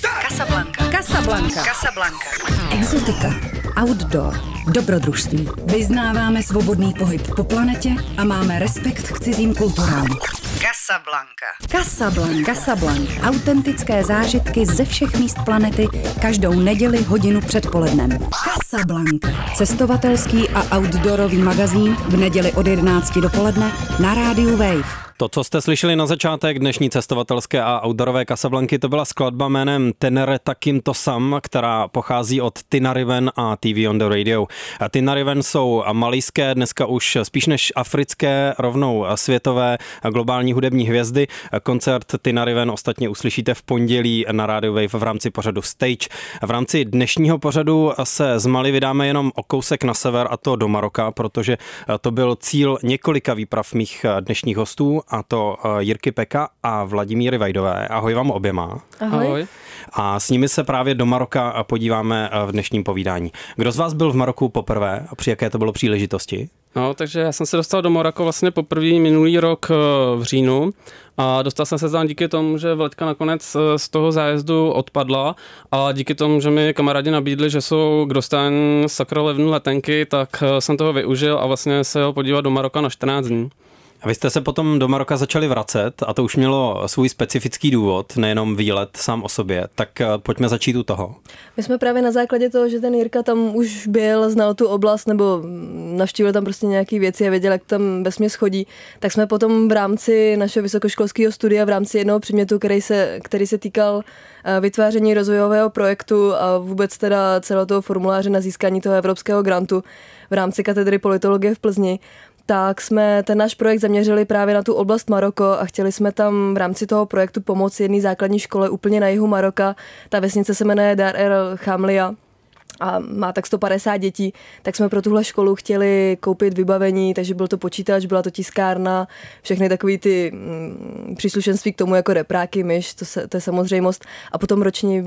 Casablanca. Casablanca. Casablanca. Exotika. Outdoor. Dobrodružství. Vyznáváme svobodný pohyb po planetě a máme respekt k cizím kulturám. Casablanca. Casablanca. Autentické zážitky ze všech míst planety každou neděli hodinu před polednem. Casablanca. Cestovatelský a outdoorový magazín v neděli od 11 dopoledne na rádiu Wave. To, co jste slyšeli na začátek dnešní cestovatelské a outdoorové Casablanky, to byla skladba jménem Tenere Takim To Sam, která pochází od Tinariwen a TV on the Radio. Tinariwen jsou malijské, dneska už spíš než africké, rovnou světové globální hudební hvězdy. Koncert Tinariwen ostatně uslyšíte v pondělí na Radio Wave v rámci pořadu Stage. V rámci dnešního pořadu se z Mali vydáme jenom o kousek na sever, a to do Maroka, protože to byl cíl několika výprav mých dnešních hostů, a to Jirky Peka a Vladimíry Vajdové. Ahoj vám oběma. Ahoj. A s nimi se právě do Maroka podíváme v dnešním povídání. Kdo z vás byl v Maroku poprvé a při jaké to bylo příležitosti? No, takže já jsem se dostal do Maroka vlastně poprvé minulý rok v říjnu a dostal jsem se tam díky tomu, že vletka nakonec z toho zájezdu odpadla a díky tomu, že mi kamarádi nabídli, že jsou k dostání sakra levné letenky, tak jsem toho využil a vlastně se ho podívat do Maroka na 14 dní. A vy jste se potom do Maroka začali vracet a to už mělo svůj specifický důvod, nejenom výlet sám o sobě. Tak pojďme začít u toho. My jsme právě na základě toho, že ten Jirka tam už byl, znal tu oblast nebo navštívil tam prostě nějaké věci a věděl, jak tam vesměs chodí, tak jsme potom v rámci našeho vysokoškolského studia, v rámci jednoho předmětu, který se týkal vytváření rozvojového projektu a vůbec teda celého toho formuláře na získání toho evropského grantu v rámci katedry politologie v Plzni, tak jsme ten náš projekt zaměřili právě na tu oblast Maroko a chtěli jsme tam v rámci toho projektu pomoci jedné základní škole úplně na jihu Maroka. Ta vesnice se jmenuje Dar el Khamlia a má tak 150 dětí, tak jsme pro tuhle školu chtěli koupit vybavení, takže byl to počítač, byla to tiskárna, všechny takový ty příslušenství k tomu jako repráky, myš, to je samozřejmost, a potom roční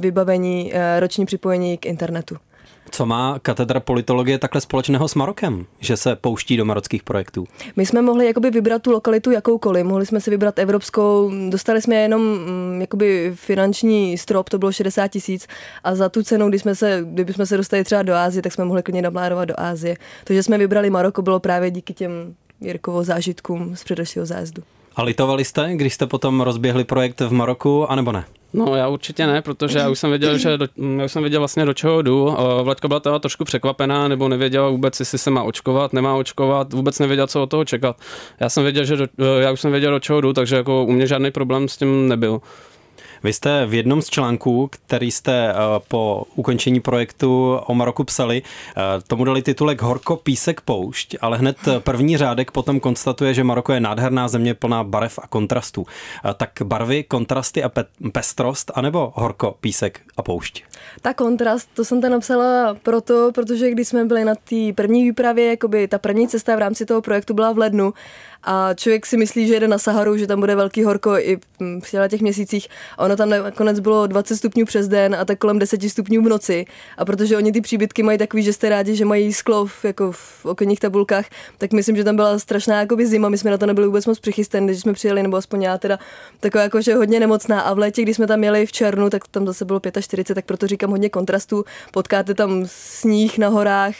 připojení k internetu. Co má katedra politologie takhle společného s Marokem, že se pouští do marockých projektů? My jsme mohli jakoby vybrat tu lokalitu jakoukoliv, mohli jsme si vybrat evropskou, dostali jsme jenom jakoby finanční strop, to bylo 60 000 a za tu cenu, kdybychom se dostali třeba do Asie, tak jsme mohli klidně naplánovat do Asie. To, že jsme vybrali Maroko, bylo právě díky těm Jirkovo zážitkům z předešlého zájezdu. A litovali jste, když jste potom rozběhli projekt v Maroku, anebo ne? No, já určitě ne, protože já už jsem věděl vlastně do čeho jdu. Vladka byla teda trošku překvapená, nebo nevěděla vůbec, jestli se má očkovat, nemá očkovat, vůbec nevěděla, co od toho čekat. Já už jsem věděl, do čeho jdu, takže jako u mě žádný problém s tím nebyl. Vy jste v jednom z článků, který jste po ukončení projektu o Maroku psali, tomu dali titulek Horko, písek, poušť, ale hned první řádek potom konstatuje, že Maroko je nádherná země plná barev a kontrastů. Tak barvy, kontrasty a pestrost, anebo horko, písek a poušť? Ta kontrast, to jsem tam napsala protože když jsme byli na té první výpravě, jakoby ta první cesta v rámci toho projektu byla v lednu a člověk si myslí, že jede na Saharu, že tam bude velký horko i v těch měsících. Ono tam nakonec bylo 20 stupňů přes den a tak kolem 10 stupňů v noci. A protože oni ty příbytky mají takový, že jste rádi, že mají sklo jako v okenních tabulkách, tak myslím, že tam byla strašná jakoby zima. My jsme na to nebyli vůbec moc přichystaní, když jsme přijeli, nebo aspoň já teda taková jako, že hodně nemocná. A v létě, když jsme tam jeli v červnu, tak tam zase bylo 45, tak proto říkám hodně kontrastů. Potkáte tam sníh na horách,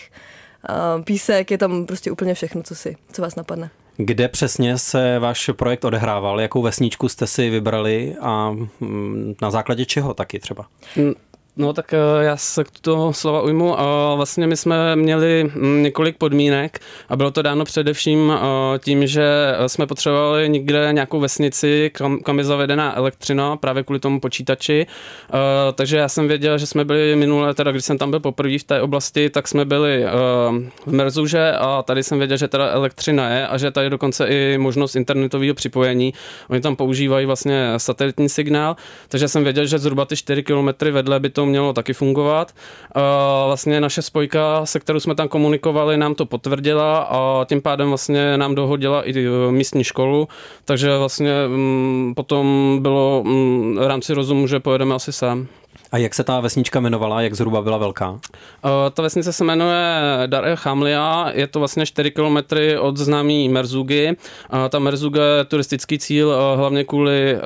písek, je tam prostě úplně všechno, co vás napadne. Kde přesně se váš projekt odehrával? Jakou vesničku jste si vybrali a na základě čeho taky třeba? No tak já se k toho slova ujmu. Vlastně my jsme měli několik podmínek a bylo to dáno především tím, že jsme potřebovali někde nějakou vesnici, kam je zavedená elektřina právě kvůli tomu počítači. Takže já jsem věděl, že jsme byli minule, teda když jsem tam byl poprvé v té oblasti, tak jsme byli v Merzuže a tady jsem věděl, že teda elektřina je a že tady je dokonce i možnost internetového připojení. Oni tam používají vlastně satelitní signál, takže jsem věděl, že zhruba ty 4 kilometry vedle by to mělo taky fungovat. Vlastně naše spojka, se kterou jsme tam komunikovali, nám to potvrdila a tím pádem vlastně nám dohodila i místní školu, takže vlastně potom bylo v rámci rozumu, že pojedeme asi sem. A jak se ta vesnička jmenovala, jak zhruba byla velká? Ta vesnice se jmenuje Dar el Khamlia, je to vlastně 4 kilometry od známý Merzugy. Ta Merzuga je turistický cíl hlavně kvůli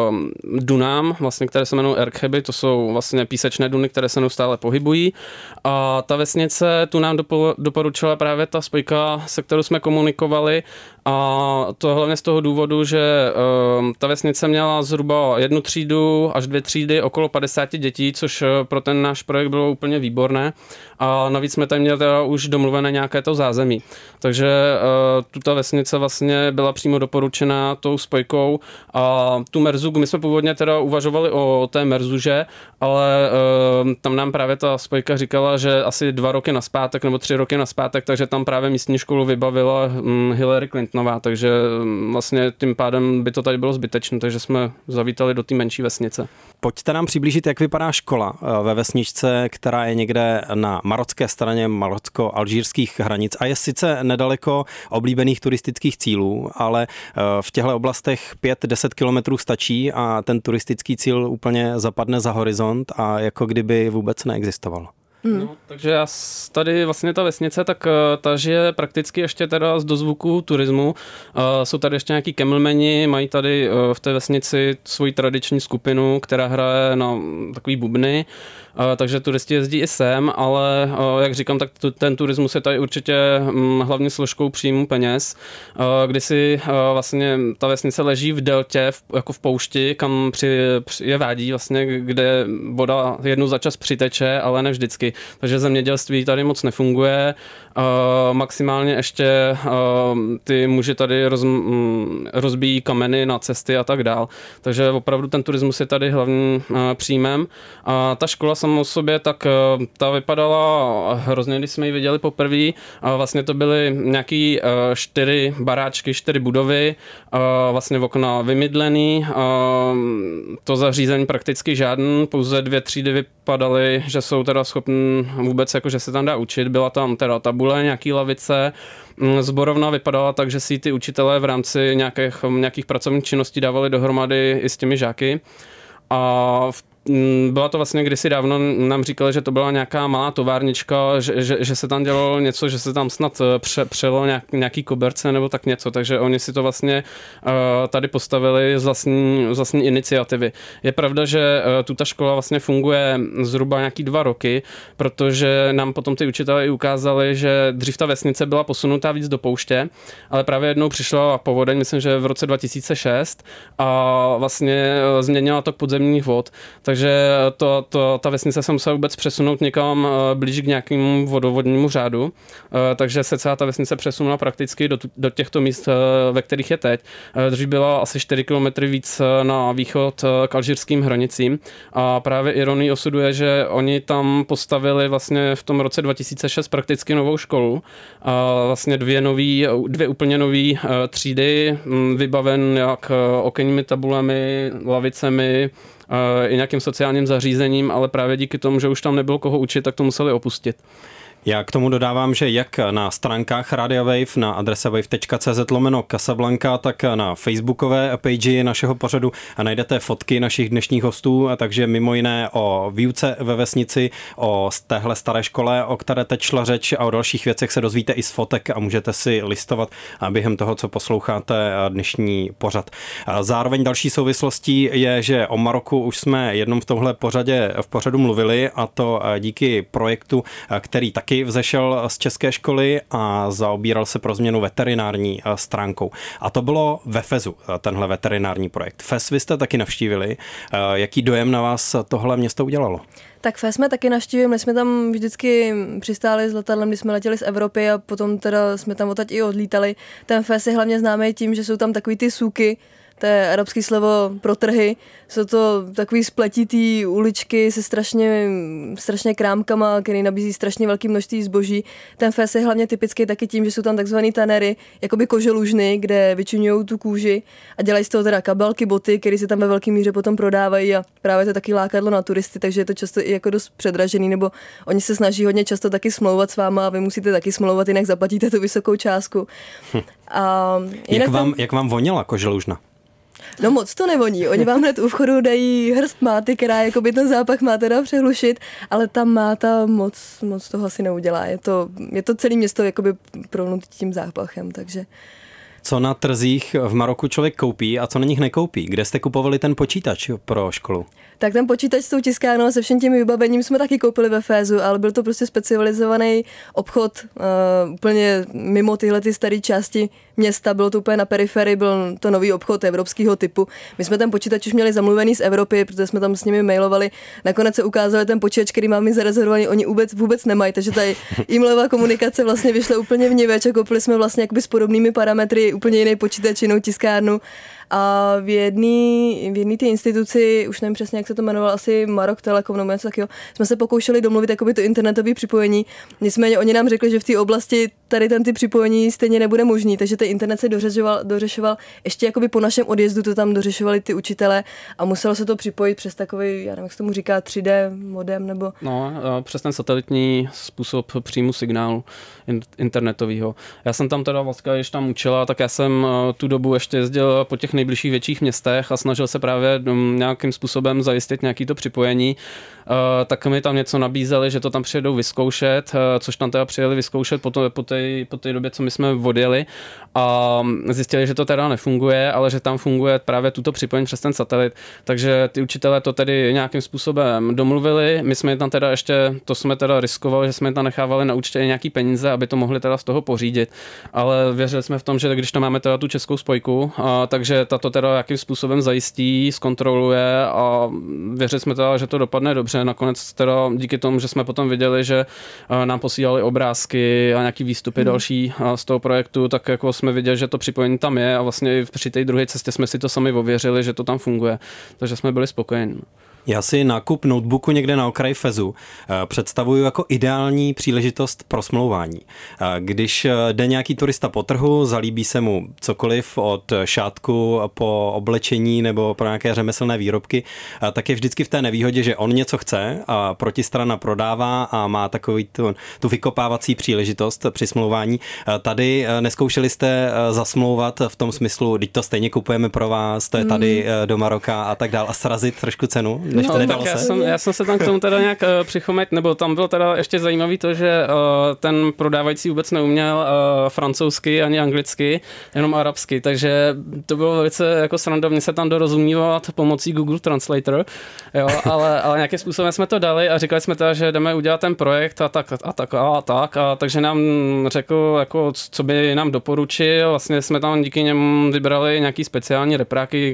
dunám, vlastně, které se jmenují Erkheby, to jsou vlastně písečné duny, které se neustále pohybují. A ta vesnice, tu nám doporučila právě ta spojka, se kterou jsme komunikovali, a to hlavně z toho důvodu, že ta vesnice měla zhruba 1 třídu až 2 třídy, okolo 50 dětí, což pro ten náš projekt bylo úplně výborné. A navíc jsme tam měli teda už domluvené nějaké to zázemí. Takže tuto vesnice vlastně byla přímo doporučena tou spojkou. A tu Merzugu, my jsme původně teda uvažovali o té Merzuže, ale tam nám právě ta spojka říkala, že asi 2 roky nazpátek nebo 3 roky nazpátek, takže tam právě místní školu vybavila Hillary Clintonová, takže vlastně tím pádem by to tady bylo zbytečné, takže jsme zavítali do té menší vesnice. Pojďte nám přiblížit, jak vypadá škola ve vesničce, která je někde na marocké straně marocko-alžírských hranic a je sice nedaleko oblíbených turistických cílů, ale v těchto oblastech 5-10 kilometrů stačí a ten turistický cíl úplně zapadne za horizont a jako kdyby vůbec neexistoval. No, takže tady vlastně ta vesnice, tak ta žije prakticky ještě teda z dozvuku turismu. Jsou tady ještě nějaký kemelmeni, mají tady v té vesnici svoji tradiční skupinu, která hraje na takový bubny, takže turisti jezdí i sem, ale jak říkám, tak ten turismus je tady určitě hlavně složkou příjmu peněz. Kdysi vlastně ta vesnice leží v deltě, jako v poušti, kam je vádí vlastně, kde voda jednou za čas přiteče, ale ne vždycky. Takže zemědělství tady moc nefunguje. Maximálně ještě ty muži tady rozbíjí kameny na cesty a tak dál. Takže opravdu ten turismus je tady hlavním příjmem. A ta škola sama o sobě, tak ta vypadala hrozně, když jsme ji viděli poprvé. Vlastně to byly nějaký 4 baráčky, 4 budovy, vlastně okna vymydlený. To zařízení prakticky žádný, pouze 2 třídy vypadaly, že jsou teda schopni vůbec, jako že se tam dá učit. Byla tam teda tabule, nějaký lavice. Zborovna vypadala tak, že si ty učitelé v rámci nějakých pracovních činností dávali dohromady i s těmi žáky. A byla to vlastně kdysi dávno, nám říkali, že to byla nějaká malá továrnička, že se tam dělalo něco, že se tam snad přelo nějaký koberce nebo tak něco, takže oni si to vlastně tady postavili z vlastní iniciativy. Je pravda, že ta škola vlastně funguje zhruba nějaký 2 roky, protože nám potom ty učitelé i ukázali, že dřív ta vesnice byla posunutá víc do pouště, ale právě jednou přišla povodeň, myslím, že v roce 2006 a vlastně změnila tok podzemních vod. Takže ta vesnice se musela vůbec přesunout někam blíž k nějakému vodovodnímu řádu. Takže se celá ta vesnice přesunula prakticky do těchto míst, ve kterých je teď. Dřív byla asi 4 kilometry víc na východ k alžírským hranicím. A právě ironie osudu je, že oni tam postavili vlastně v tom roce 2006 prakticky novou školu. A vlastně 2 úplně nové třídy, vybaven jak okenními tabulemi, lavicemi, i nějakým sociálním zařízením, ale právě díky tomu, že už tam nebylo koho učit, tak to museli opustit. Já k tomu dodávám, že jak na stránkách Rádia Wave na adrese wave.cz/Casablanca, tak na facebookové page našeho pořadu najdete fotky našich dnešních hostů, takže mimo jiné o výuce ve vesnici, o téhle staré škole, o které teď šla řeč, a o dalších věcech se dozvíte i z fotek a můžete si listovat během toho, co posloucháte dnešní pořad. Zároveň další souvislostí je, že o Maroku už jsme jednou v tomhle pořadu mluvili, a to díky projektu, který taky vzešel z české školy a zaobíral se pro změnu veterinární stránkou. A to bylo ve Fezu, tenhle veterinární projekt. Fez vy jste taky navštívili. Jaký dojem na vás tohle město udělalo? Tak Fez jsme taky navštívili, my jsme tam vždycky přistáli s letadlem, když jsme letěli z Evropy, a potom teda jsme tam odtaď i odlítali. Ten Fez je hlavně známý tím, že jsou tam takový ty súky, to je arabský slovo pro trhy. Jsou to takový spletitý uličky se strašně krámkama, který nabízí strašně velké množství zboží. Ten Fez je hlavně typický taky tím, že jsou tam takzvaný tanery, jakoby koželužny, kde vyčuňují tu kůži a dělají z toho teda kabelky, boty, které se tam ve velké míře potom prodávají, a právě to je taky lákadlo na turisty, takže je to často i jako dost předražený, nebo oni se snaží hodně často taky smlouvat s váma a vy musíte taky smlouvat, jinak zaplatíte tu vysokou částku. A jak vám voněla koželužna? No moc to nevoní. Oni vám hned u vchodu dají hrst máty, která jakoby ten zápach má teda přehlušit, ale ta máta moc toho asi neudělá. Je to celé město jakoby prolnutý tím zápachem, takže... Co na trzích v Maroku člověk koupí a co na nich nekoupí? Kde jste kupovali ten počítač pro školu? Tak ten počítač s tou tiskárnou a se všem tím vybavením jsme taky koupili ve Fézu, ale byl to prostě specializovaný obchod úplně mimo tyhle ty staré části města, bylo to úplně na periferii, byl to nový obchod evropského typu. My jsme ten počítač už měli zamluvený z Evropy, protože jsme tam s nimi mailovali. Nakonec se ukázalo, ten počítač, který máme zarezervovaný, oni vůbec nemají, takže ta e-mailová komunikace vlastně vyšla úplně vniveč a koupili jsme vlastně jakoby s podobnými parametry úplně jiný počítač, jinou tiskárnu. A v jedné té instituci, už nevím přesně, jak se to jmenovalo, asi Marok Telekom nebo něco takového, jsme se pokoušeli domluvit jakoby to internetové připojení. Nicméně oni nám řekli, že v té oblasti tady ten typ připojení stejně nebude možný, takže ten internet se dořešoval ještě jakoby po našem odjezdu, to tam dořešovali ty učitelé a muselo se to připojit přes takový, já nevím, jak se tomu říká, 3D modem nebo... No, přes ten satelitní způsob příjmu signálu internetového. Já jsem tam teda vlastně, když tam učila, tak já jsem tu dobu ještě jezdil po těch nejbližších větších městech a snažil se právě nějakým způsobem zajistit nějaký to připojení. Tak mi tam něco nabízeli, že to tam přijedou vyzkoušet, což tam teda přijeli vyzkoušet po té době, co my jsme odjeli a zjistili, že to teda nefunguje, ale že tam funguje právě tuto připojení přes ten satelit. Takže ty učitelé to tedy nějakým způsobem domluvili. My jsme tam teda ještě, to jsme teda riskovali, že jsme tam nechávali na účtě nějaký peníze, aby to mohli teda z toho pořídit. Ale věřili jsme v tom, že když tam máme teda tu českou spojku, takže tato teda jakým způsobem zajistí, zkontroluje a věřili jsme teda, že to dopadne dobře. Nakonec teda díky tomu, že jsme potom viděli, že nám posílali obrázky a nějaký výstupy další z toho projektu, tak jako jsme viděli, že to připojení tam je a vlastně při té druhé cestě jsme si to sami ověřili, že to tam funguje. Takže jsme byli spokojeni. Já si nákup notebooku někde na okraji Fezu představuju jako ideální příležitost pro smlouvání. Když jde nějaký turista po trhu, zalíbí se mu cokoliv od šátku po oblečení nebo pro nějaké řemeslné výrobky, tak je vždycky v té nevýhodě, že on něco chce a protistrana prodává a má takový tu vykopávací příležitost při smlouvání. Tady neskoušeli jste zasmlouvat v tom smyslu, teď to stejně kupujeme pro vás, to je tady do Maroka a tak dál a srazit trošku cenu? No, tak já jsem se tam k tomu teda nějak přichomit, nebo tam bylo teda ještě zajímavý to, že ten prodávající vůbec neuměl francouzsky ani anglicky, jenom arabsky, takže to bylo velice jako srandovně se tam dorozumívat pomocí Google Translator, jo, ale nějakým způsobem jsme to dali a říkali jsme teda, že jdeme udělat ten projekt a takže nám řekl, jako, co by nám doporučil, vlastně jsme tam díky němu vybrali nějaký speciální repráky,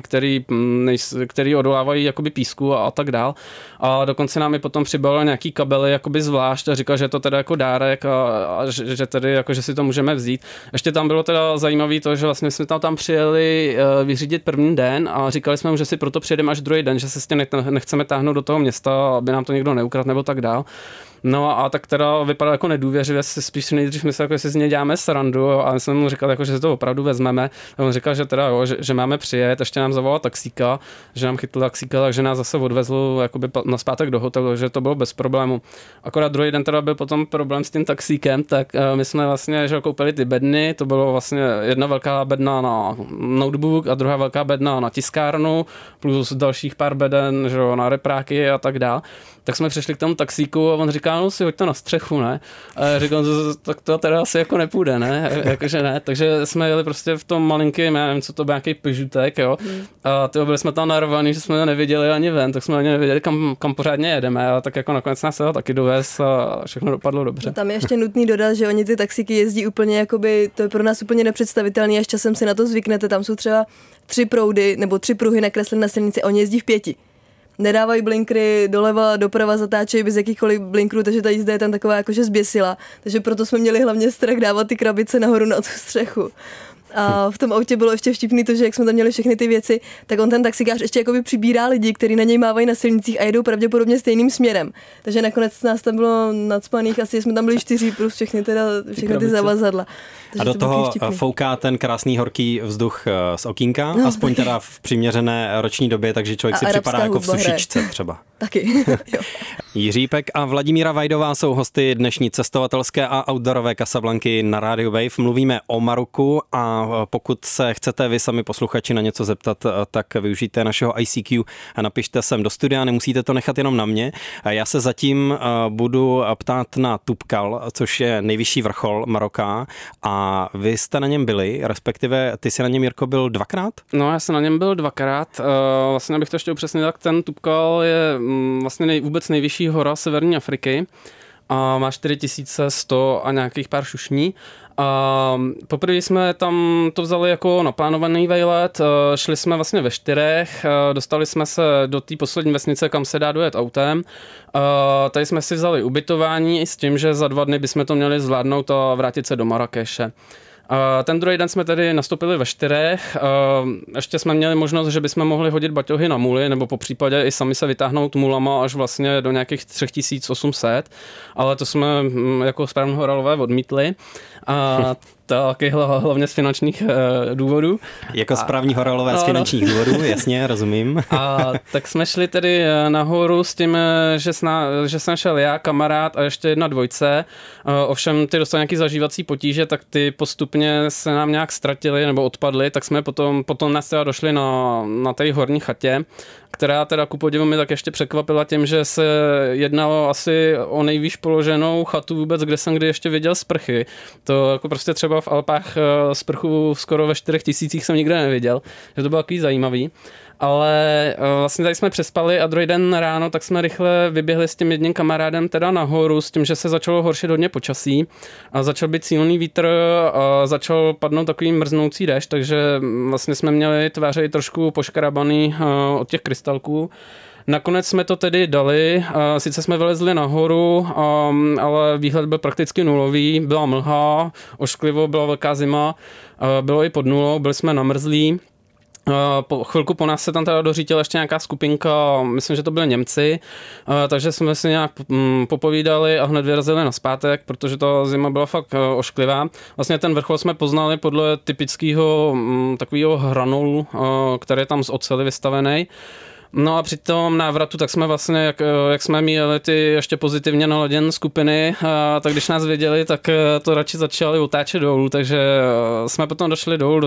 který odolávají jakoby písku a tak dál. A dokonce nám i potom přibalil nějaký kabely jakoby zvlášť a říkal, že je to teda jako dárek a že tedy jako, že si to můžeme vzít. Ještě tam bylo teda zajímavé to, že vlastně jsme tam přijeli vyřídit první den a říkali jsme mu, že si proto přijedeme až druhý den, že se nechceme táhnout do toho města, aby nám to někdo neukradl nebo tak dál. No a tak teda vypadalo jako nedůvěřivě, spíš nejdřív myslel, jako, jestli z něj děláme srandu a my jsme mu říkali, jako, že si to opravdu vezmeme. A on říkal, že teda jo, že máme přijet, ještě nám zavolal taxíka, že nám chytl taxíka, takže nás zase odvezl jakoby naspátek do hotelu, že to bylo bez problému. Akorát druhý den teda byl potom problém s tím taxíkem, tak my jsme vlastně že koupili ty bedny, to bylo vlastně jedna velká bedna na notebook a druhá velká bedna na tiskárnu, plus dalších pár beden, že na repráky a tak dál. Tak jsme přišli k tomu taxíku a on říká, no si hoď to na střechu, ne? A já říkám, tak to teda asi jako nepůjde, ne? Jakože ne. Takže jsme jeli prostě v tom malinkým, já nevím, co to byl, nějaký Peugeotek, jo. A byli jsme tam narvaný, že jsme to neviděli ani ven, tak jsme ani nevěděli, kam pořádně jedeme. A tak jako nakonec nás se taky dovez a všechno dopadlo dobře. No, tam je ještě nutný dodat, že oni ty taxíky jezdí úplně jakoby, to je pro nás úplně nepředstavitelné, až časem si na to zvyknete. Tam jsou třeba 3 proudy nebo 3 pruhy nakreslené na silnici, oni jezdí v 5. Nedávají blinkry, doleva, doprava zatáčejí bez jakýchkoliv blinkrů, takže ta jízda je tam taková jakože zběsila. Takže proto jsme měli hlavně strach dávat ty krabice nahoru na tu střechu. A v tom autě bylo ještě vtipný to, že jak jsme tam měli všechny ty věci, tak on ten taxikář ještě jakoby přibírá lidi, kteří na něj mávají na silnicích a jedou pravděpodobně stejným směrem. Takže nakonec nás tam bylo nacpaných, asi jsme tam byli 4 plus všechny ty zavazadla. A do toho fouká ten krásný horký vzduch z okýnka, no, aspoň teda v přiměřené roční době, takže člověk si připadá jako v sušičce třeba. Taky, jo. Jiří Pek a Vladimíra Vajdová jsou hosty dnešní cestovatelské a outdoorové Casablanky na Radio Wave. Mluvíme o Maroku a pokud se chcete vy sami posluchači na něco zeptat, tak využijte našeho ICQ a napište sem do studia, nemusíte to nechat jenom na mě. Já se zatím budu ptát na Toubkal, což je nejvyšší vrchol Maroka a vy jste na něm byli, respektive ty jsi na něm, Jirko, byl dvakrát? No, já jsem na něm byl dvakrát. Vlastně abych to ještě upřesnil, tak ten Toubkal je vlastně vůbec nejvyšší hora severní Afriky a má 4100 a nějakých pár šušní. A poprvé jsme tam to vzali jako naplánovaný vejlet, šli jsme vlastně ve 4, dostali jsme se do té poslední vesnice, kam se dá dojet autem. Tady jsme si vzali ubytování s tím, že za 2 dny bychom to měli zvládnout a vrátit se do Marrakeše. Ten druhý den jsme tedy nastoupili ve 4. Ještě jsme měli možnost, že bychom mohli hodit baťohy na muly, nebo po případě i sami se vytáhnout mulama až vlastně do nějakých 3800, ale to jsme jako správně horalové odmítli. A taky hlavně z finančních důvodů. Jako správní horalové z finančních důvodů, jasně, rozumím. A tak jsme šli tedy nahoru s tím, že jsem šel já, kamarád a ještě jedna dvojce. Ovšem ty dostali nějaký zažívací potíže, tak ty postupně se nám nějak ztratili nebo odpadli, tak jsme potom nás teda došli na té horní chatě, která teda ku podivu mi tak ještě překvapila tím, že se jednalo asi o nejvýš položenou chatu vůbec, kde jsem kdy ještě viděl sprchy. To jako prostě třeba v Alpách sprchu skoro ve 4000 jsem nikde neviděl, že to bylo takový zajímavý. Ale vlastně tady jsme přespali a druhý den ráno tak jsme rychle vyběhli s tím jedním kamarádem teda nahoru s tím, že se začalo horšit hodně počasí a začal být silný vítr a začal padnout takový mrznoucí déšť, takže vlastně jsme měli tváře i trošku poškarabaný od těch krystalků. Nakonec jsme to tedy dali, sice jsme vylezli nahoru, ale výhled byl prakticky nulový, byla mlha, ošklivo, byla velká zima, bylo i pod nulou, byli jsme namrzlí. Chvilku po nás se tam teda dořítila ještě nějaká skupinka, myslím, že to byli Němci, takže jsme si nějak popovídali a hned vyrazili nazpátek, protože ta zima byla fakt ošklivá. Vlastně ten vrchol jsme poznali podle typického takového hranolu, který je tam z oceli vystavený. No a při tom návratu, tak jsme vlastně, jak jsme měli ty ještě pozitivně naladěné skupiny, tak když nás věděli, tak to radši začali otáčet dolů, takže jsme potom došli dolů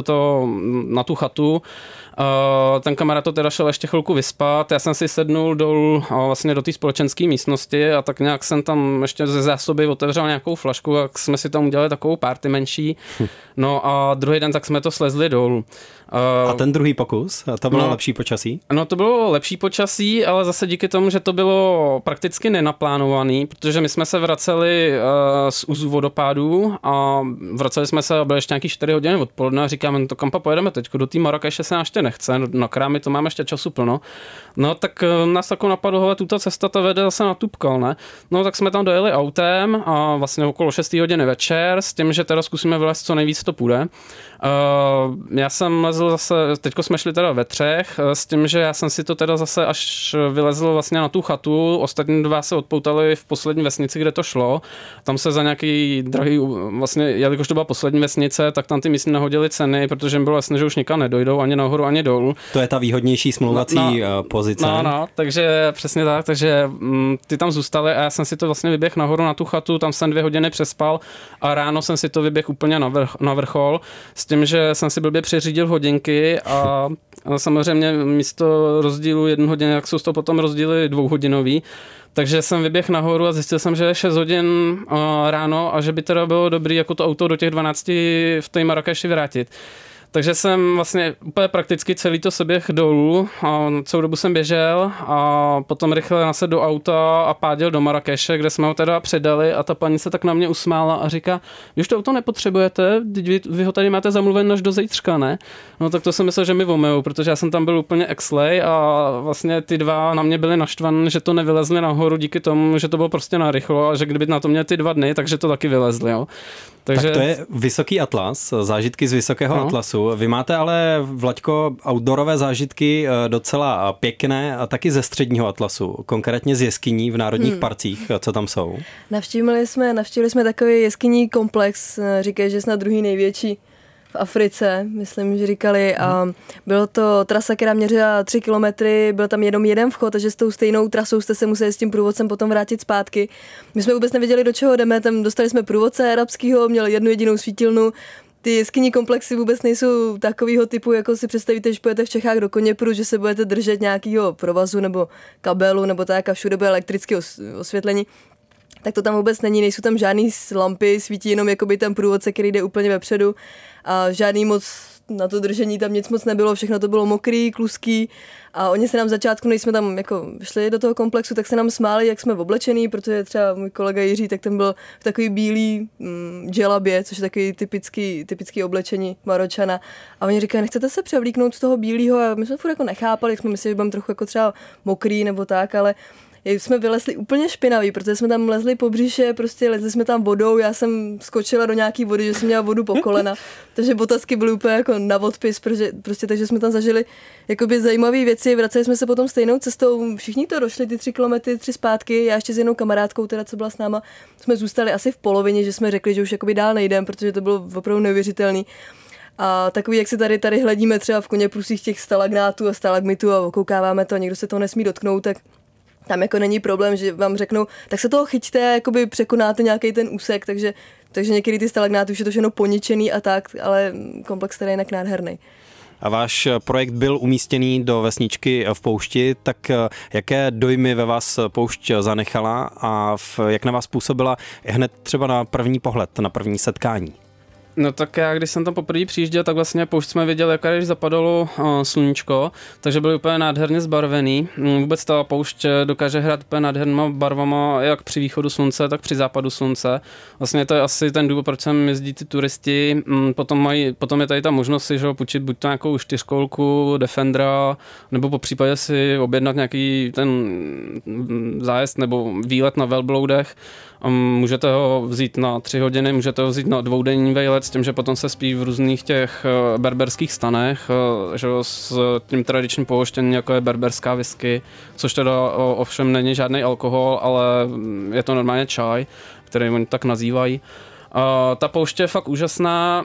na tu chatu. Ten kamarád to teda šel ještě chvilku vyspat, já jsem si sednul dolů vlastně do té společenské místnosti a tak nějak jsem tam ještě ze zásoby otevřel nějakou flašku, tak jsme si tam udělali takovou party menší. No a druhý den tak jsme to slezli dolů. A ten druhý pokus, to bylo lepší počasí? No to bylo lepší počasí, ale zase díky tomu, že to bylo prakticky nenaplánovaný, protože my jsme se vraceli z úzu vodopádů a vraceli jsme se a byly ještě nějaký 4 hodiny odpoledne a říkáme, no to kam pojedeme teď, do té Marrakeše se nám ještě nechce, na krámy to máme ještě času plno. No tak nás jako napadlo, hele, tuto cesta to vede zase na Toubkal, ne? No tak jsme tam dojeli autem a vlastně okolo 6 hodiny večer s tím, že teda zkusíme vylézt co nejvíc to půjde. Já jsem lezl zase, teďko jsme šli teda ve 3, s tím, že já jsem si to teda zase až vylezl vlastně na tu chatu, ostatní 2 se odpoutali v poslední vesnici, kde to šlo. Tam se za nějaký drahý, vlastně, jelikož to byla poslední vesnice, tak tam ty místní nahodili ceny, protože jim bylo jasné, že už nikam nedojdou, ani nahoru, ani dolů. To je ta výhodnější smlouvací pozice. No, takže přesně tak, takže ty tam zůstali a já jsem si to vlastně vyběh nahoru na tu chatu, tam jsem 2 hodiny přespal a ráno jsem si to vyběh úplně na vrchol, s tím, že jsem si blbě přeřídil hodinky a samozřejmě místo rozdílu 1 hodiny, jak jsou to potom rozdíly 2hodinový, takže jsem vyběh nahoru a zjistil jsem, že je 6 hodin ráno a že by teda bylo dobrý jako to auto do těch 12 v té Marrakeši vrátit. Takže jsem vlastně úplně prakticky celý to seběh dolů a celou dobu jsem běžel a potom rychle nasedl do auta a páděl do Marrakeše, kde jsme ho teda předali a ta paní se tak na mě usmála a říká, když to auto nepotřebujete, vy ho tady máte zamluven až do zítřka, ne? No tak to jsem myslel, že mi omejou, protože já jsem tam byl úplně exlej a vlastně ty 2 na mě byli naštvaný, že to nevylezli nahoru díky tomu, že to bylo prostě narychlo a že kdyby na to měli ty 2 dny, takže to taky vylezli, jo. Takže... Tak to je vysoký atlas, zážitky z vysokého atlasu. Vy máte ale, Vlaďko, outdoorové zážitky docela pěkné a taky ze středního atlasu, konkrétně z jeskyní v národních parcích, co tam jsou? Navštívili jsme takový jeskyní komplex, říkají, že snad druhý největší v Africe, myslím, že říkali, a bylo to trasa, která měřila 3 kilometry, byl tam jenom jeden vchod, takže s tou stejnou trasou jste se museli s tím průvodcem potom vrátit zpátky. My jsme vůbec nevěděli, do čeho jdeme, tam dostali jsme průvodce arabského, měl jednu jedinou svítilnu. Ty jeskyní komplexy vůbec nejsou takového typu, jako si představíte, když pojete v Čechách do Koněpru, že se budete držet nějakého provazu nebo kabelu nebo tak a všude bude elektrické osvětlení. Tak to tam vůbec není, nejsou tam žádný lampy, svítí jenom jakoby ten průvodce, který jde úplně vepředu a žádný moc na to držení tam nic moc nebylo, všechno to bylo mokrý, kluský a oni se nám v začátku, než jsme tam jako šli do toho komplexu, tak se nám smáli, jak jsme oblečený, protože třeba můj kolega Jiří, tak ten byl v takový bílý dželabě, což je takový typický oblečení Maročana a oni říkají, nechcete se převlíknout z toho bílého a my jsme furt jako nechápali, jak jsme mysleli, že budeme trochu jako třeba mokrý nebo tak, ale jsme vylezli úplně špinaví, protože jsme tam lezli po břiše, prostě lezli jsme tam vodou, já jsem skočila do nějaký vody, že jsem měla vodu po kolena, takže botasky byly úplně jako na odpis, takže jsme tam zažili jakoby zajímavé věci, vraceli jsme se potom stejnou cestou, všichni to došli, ty 3 kilometry, 3 zpátky, já ještě s jednou kamarádkou, teda co byla s náma, jsme zůstali asi v polovině, že jsme řekli, že už jakoby dál nejdem, protože to bylo opravdu neuvěřitelný. A takový, jak se tady hledíme třeba v Koněprusích těch stalagnátů a stalagmitů a okoukáváme to a někdo se toho nesmí dotknout, tak tam jako není problém, že vám řeknou, tak se toho chyťte, jakoby překonáte nějaký ten úsek, takže některý ty stalagnáty už je to všechno poničený a tak, ale komplex tady je jinak nádherný. A váš projekt byl umístěný do vesničky v poušti, tak jaké dojmy ve vás poušť zanechala a jak na vás působila hned třeba na první pohled, na první setkání? No tak já, když jsem tam poprvé přijížděl, tak vlastně poušť jsme viděli, jak když zapadalo sluníčko, takže byly úplně nádherně zbarvený. Vůbec ta poušť dokáže hrát úplně nádhernýma barvama, jak při východu slunce, tak při západu slunce. Vlastně to je asi ten důvod, proč sem jezdí ty turisti. Potom je tady ta možnost si půjčit buď to nějakou 4kolku, Defendera, nebo po případě si objednat nějaký ten zájezd nebo výlet na velbloudech. Můžete ho vzít na 3 hodiny, můžete ho vzít na 2denní vejlet s tím, že potom se spí v různých těch berberských stanech, že s tím tradičním pouštěním, jako je berberská whisky, což teda ovšem není žádný alkohol, ale je to normálně čaj, který oni tak nazývají. Ta poušť je fakt úžasná,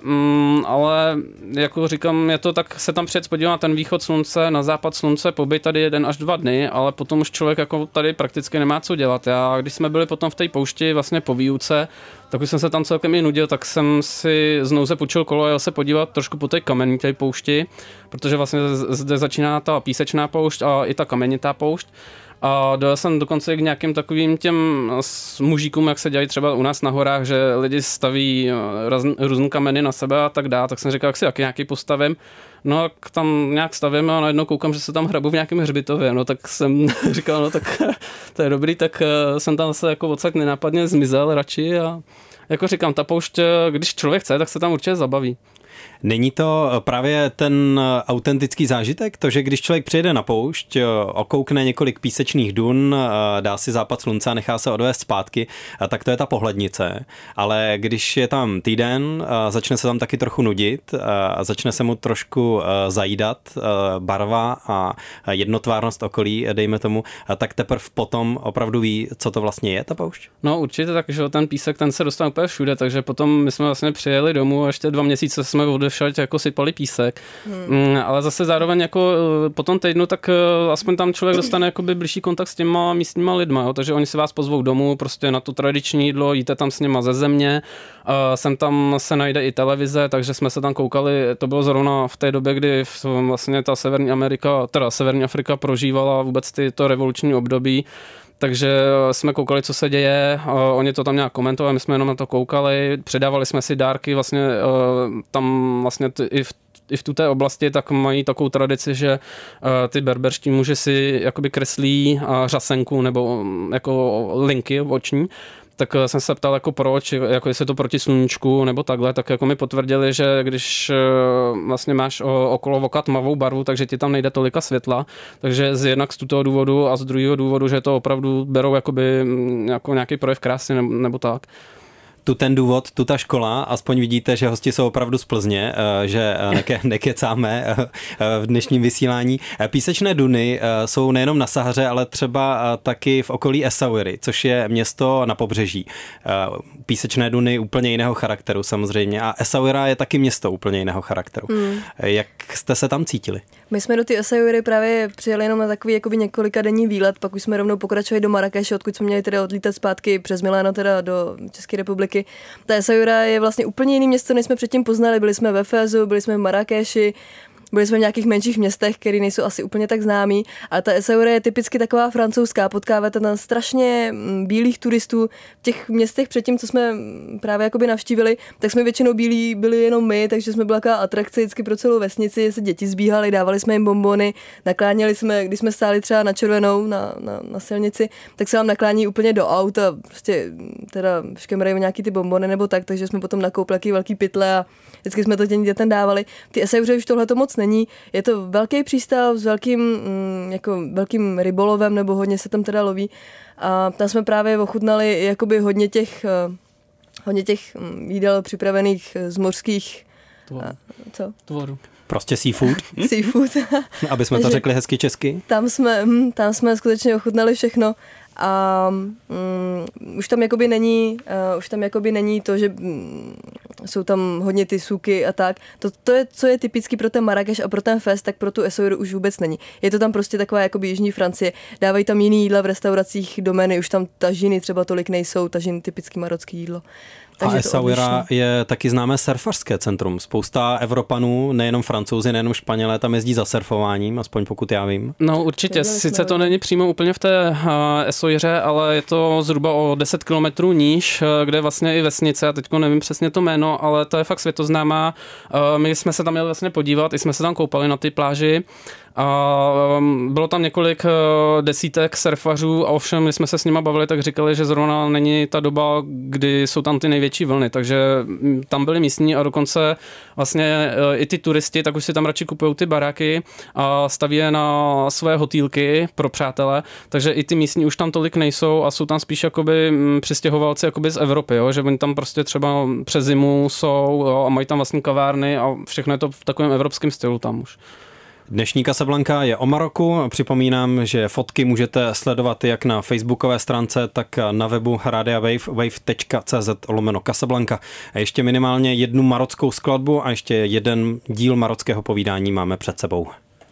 ale jako říkám, je to tak se tam přijet podívat na ten východ slunce, na západ slunce, pobyt tady 1 až 2 dny, ale potom už člověk jako tady prakticky nemá co dělat. Já, když jsme byli potom v té poušti vlastně po výuce, tak už jsem se tam celkem i nudil, tak jsem si znovu se půjčil kolo a jel se podívat trošku po té kamenité poušti, protože vlastně zde začíná ta písečná poušť a i ta kamenitá poušť. A dojel jsem dokonce i k nějakým takovým těm mužíkům, jak se dělají třeba u nás na horách, že lidi staví různé kameny na sebe a tak dále, tak jsem říkal, jak si taky nějaký postavím. No a tam nějak stavím a najednou koukám, že se tam hrabu v nějakém hřbitově, no tak jsem říkal, no tak to je dobrý, tak jsem tam se jako odsaď nenápadně zmizel radši a jako říkám, ta poušť, když člověk chce, tak se tam určitě zabaví. Není to právě ten autentický zážitek? To, že když člověk přijede na poušť, okoukne několik písečných dun, dá si západ slunce a nechá se odvést zpátky, tak to je ta pohlednice. Ale když je tam týden, začne se tam taky trochu nudit a začne se mu trošku zajídat barva a jednotvárnost okolí, dejme tomu, tak teprve potom opravdu ví, co to vlastně je ta poušť? No určitě, takže ten písek, ten se dostane úplně všude, takže potom my jsme vlastně přijeli domů a ještě 2 měsíce jsme odevšať jako sypali písek, ale zase zároveň jako po tom týdnu, tak aspoň tam člověk dostane jakoby blížší kontakt s těma místníma lidma, jo? Takže oni si vás pozvou domů prostě na to tradiční jídlo, jíte tam s nima ze země, sem tam se najde i televize, takže jsme se tam koukali, to bylo zrovna v té době, kdy vlastně ta Severní Afrika prožívala vůbec to revoluční období, takže jsme koukali, co se děje, oni to tam nějak komentovali, my jsme jenom na to koukali, předávali jsme si dárky, vlastně tam vlastně i v té oblasti tak mají takovou tradici, že ty berberští muži si jakoby kreslí řasenku nebo jako linky oční. Tak jsem se ptal, jako proč, jako jestli to proti sluníčku nebo takhle, tak jako mi potvrdili, že když vlastně máš okolo voka tmavou barvu, takže ti tam nejde tolika světla, takže jednak z toho důvodu a z druhého důvodu, že to opravdu berou jakoby jako nějaký projev krásy nebo tak. tu ten důvod, tu ta škola, aspoň vidíte, že hosti jsou opravdu z Plzně, že nekecáme v dnešním vysílání. Písečné duny jsou nejenom na Sahaře, ale třeba taky v okolí Essaouiry, což je město na pobřeží. Písečné duny úplně jiného charakteru samozřejmě a Essaouira je taky město úplně jiného charakteru. Jak jste se tam cítili? My jsme do ty Essaouiry právě přijeli jenom na takový jakoby několikadenní výlet, pak už jsme rovnou pokračovali do Marrakeše, odkud jsme měli teda odlítat zpátky přes Miláno teda do České republiky. Ta Essaouira je vlastně úplně jiný město, než jsme předtím poznali. Byli jsme ve Fézu, byli jsme v Marrakeši, byli jsme v nějakých menších městech, které nejsou asi úplně tak známý, ale ta Essaouira je typicky taková francouzská, potkáváte tam strašně bílých turistů. V těch městech předtím, co jsme právě jakoby navštívili, tak jsme většinou bílí byli jenom my, takže jsme byla taková atrakce vždycky pro celou vesnici, se děti zbíhaly, dávali jsme jim bonbony, nakláněli jsme, když jsme stáli třeba na červenou na silnici, tak se vám naklání úplně do auta, prostě teda škemrají nějaký ty bonbony nebo tak, takže jsme potom nakoupili velký pytle a vždycky jsme to těm dětem dávali. Ty Essaouiře už tohle to moc není. Je to velký přístav s velkým rybolovem, nebo hodně se tam teda loví. A tam jsme právě ochutnali jakoby hodně těch jídel připravených z mořských... Tvoru. Prostě seafood? Seafood. Aby jsme to řekli hezky česky? Tam jsme skutečně ochutnali všechno. A už tam jakoby není to, že jsou tam hodně ty suky a tak. To je, co je typický pro ten Marrakeš a pro ten Fez, tak pro tu Essaouiru už vůbec není. Je to tam prostě taková jakoby jižní Francie. Dávají tam jiný jídla v restauracích domény, už tam tažiny třeba tolik nejsou, tažiny typicky marocké jídlo. A Essaouira je taky známé surfařské centrum. Spousta Evropanů, nejenom Francouzi, nejenom Španělé, tam jezdí za surfováním, aspoň pokud já vím. No určitě, sice to není přímo úplně v té Essaouiře, ale je to zhruba o 10 kilometrů níž, kde vlastně i vesnice, a teďko nevím přesně to jméno, ale to je fakt světoznámá. My jsme se tam jeli vlastně podívat, i jsme se tam koupali na ty pláži. A bylo tam několik desítek surfařů a ovšem, my jsme se s nima bavili, tak říkali, že zrovna není ta doba, kdy jsou tam ty největší vlny, takže tam byli místní a dokonce vlastně i ty turisti, tak už si tam radši kupují ty baráky a staví je na své hotýlky pro přátele, takže i ty místní už tam tolik nejsou a jsou tam spíš jakoby přistěhovalci jakoby z Evropy, jo? Že oni tam prostě třeba přes zimu jsou, jo? A mají tam vlastní kavárny a všechno je to v takovém evropském stylu tam už. Dnešní Casablanca je o Maroku. Připomínám, že fotky můžete sledovat jak na facebookové stránce, tak na webu Rádia Wave, wave.cz/Casablanca. A ještě minimálně jednu marockou skladbu a ještě jeden díl marockého povídání máme před sebou.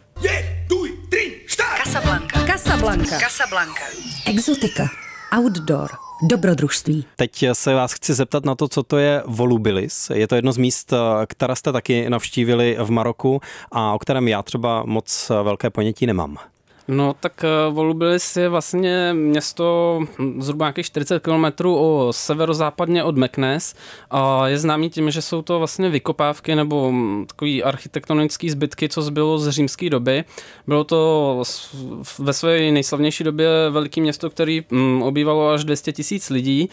Casablanca. Exotika. Outdoor. Dobrodružství. Teď se vás chci zeptat na to, co to je Volubilis. Je to jedno z míst, které jste taky navštívili v Maroku a o kterém já třeba moc velké ponětí nemám. No tak Volubilis je vlastně město zhruba nějakých 40 kilometrů severozápadně od Meknes a je známý tím, že jsou to vlastně vykopávky nebo takový architektonický zbytky, co zbylo z římské doby. Bylo to ve své nejslavnější době veliký město, který obývalo až 200 000 lidí.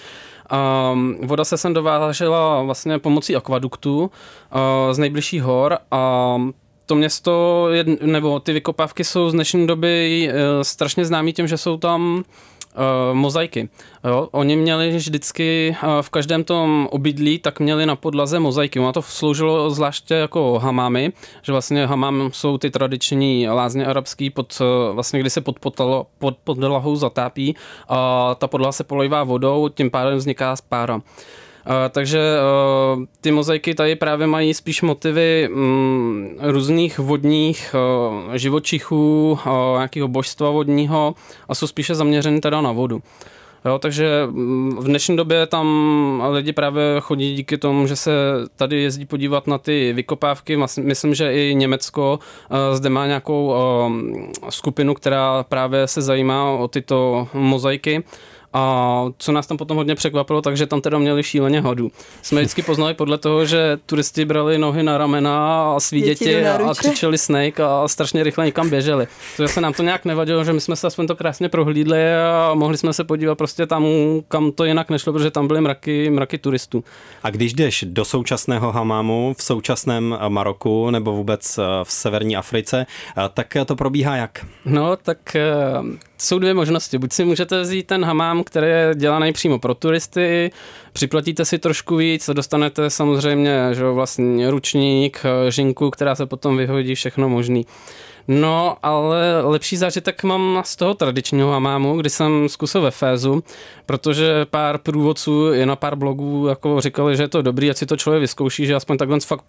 Voda se sem dovážela vlastně pomocí akvaduktu z nejbližších hor a to město, nebo ty vykopávky jsou z dnešní doby strašně známý tím, že jsou tam mozaiky. Jo? Oni měli vždycky v každém tom obydlí, tak měli na podlaze mozaiky. Ono to sloužilo zvláště jako hamámy, že vlastně hamám jsou ty tradiční lázně arabský, vlastně kdy se pod podlahou zatápí a ta podlaha se polejvá vodou, tím pádem vzniká pára. Takže ty mozaiky tady právě mají spíš motivy různých vodních živočichů, nějakého božstva vodního a jsou spíše zaměřeny teda na vodu. Jo, takže v dnešní době tam lidi právě chodí díky tomu, že se tady jezdí podívat na ty vykopávky. Myslím, že i Německo zde má nějakou skupinu, která právě se zajímá o tyto mozaiky. A co nás tam potom hodně překvapilo, takže tam teda měli šíleně hadů. Jsme vždycky poznali podle toho, že turisti brali nohy na ramena a svý děti a křičeli snake a strašně rychle někam běželi. Takže se nám to nějak nevadilo, že my jsme se aspoň to krásně prohlídli a mohli jsme se podívat prostě tam, kam to jinak nešlo, protože tam byly mraky turistů. A když jdeš do současného hamámu v současném Maroku nebo vůbec v severní Africe, tak to probíhá jak? No, tak jsou dvě možnosti. Buď si můžete vzít ten hamám, který je dělaný přímo pro turisty, připlatíte si trošku víc, dostanete samozřejmě že vlastně ručník, žinku, která se potom vyhodí, všechno možný. No, ale lepší zážitek mám z toho tradičního hamámu, kdy jsem zkusil ve Fézu, protože pár průvodců i na pár blogů jako říkali, že je to dobrý, ať si to člověk vyzkouší, že aspoň takhle fakt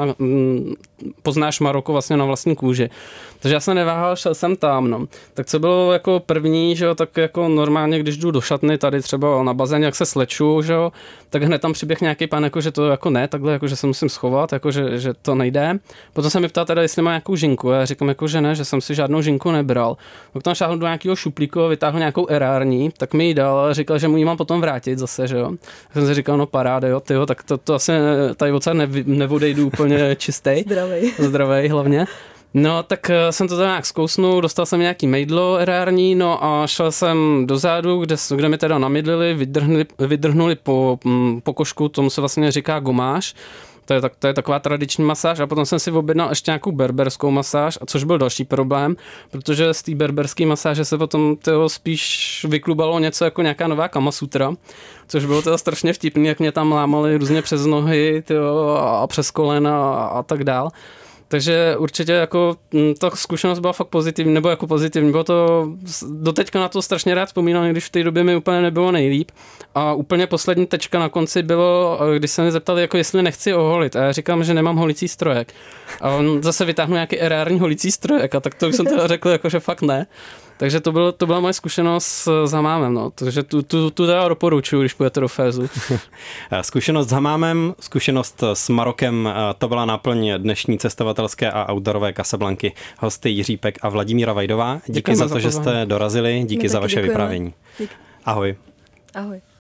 poznáš Maroko vlastně na vlastní kůži. Takže já jsem neváhal, šel jsem tam, no. Tak co bylo jako první, že jo, tak jako normálně, když jdu do šatny tady třeba na bazéně, jak se sleču, že jo, tak hned tam přiběh nějaký pán, jako že to jako ne, takhle, jako že se musím schovat, jako že to nejde. Potom se mi ptal teda, jestli má nějakou žinku, já říkám jako, že ne, že jsem si žádnou žinku nebral. Tak tam šáhl do nějakého šuplíku, vytáhl nějakou erární, tak mi ji dal a říkal, že mu ji mám potom vrátit zase, že jo. Tak jsem si říkal, no paráda, jo, tyjo, tak to asi tady odsaď neodejdu úplně čistej. Zdravej hlavně. No, tak jsem to tam nějak zkousnul, dostal jsem nějaký mejdlo erární, no a šel jsem dozadu, kde mi teda namydlili, vydrhnuli po košku, tomu se vlastně říká gomáš. To je taková tradiční masáž a potom jsem si objednal ještě nějakou berberskou masáž, což byl další problém, protože z té berberské masáže se potom spíš vyklubalo něco jako nějaká nová kamasutra, což bylo teda strašně vtipný, jak mě tam lámali různě přes nohy a přes kolena a tak dál. Takže určitě jako ta zkušenost byla fakt pozitivní, nebo jako pozitivní. Bylo to, doteďka na to strašně rád vzpomínám, když v té době mi úplně nebylo nejlíp. A úplně poslední tečka na konci bylo, když se mi zeptali, jako jestli nechci oholit. A já říkám, že nemám holicí strojek. A on zase vytáhnul nějaký erární holicí strojek. A tak to už jsem teda řekl, jako, že fakt ne. Takže to byla moje zkušenost s hamámem, no. Takže tu teda doporučuji, když půjdete do Fézu. Zkušenost s hamámem, zkušenost s Marokem, to byla náplň dnešní cestovatelské a outdoorové Casablanky. Hosty Jiří Pek a Vladimíra Vajdová. Díky za to, že jste dorazili, díky za vaše vyprávění. Ahoj. Ahoj.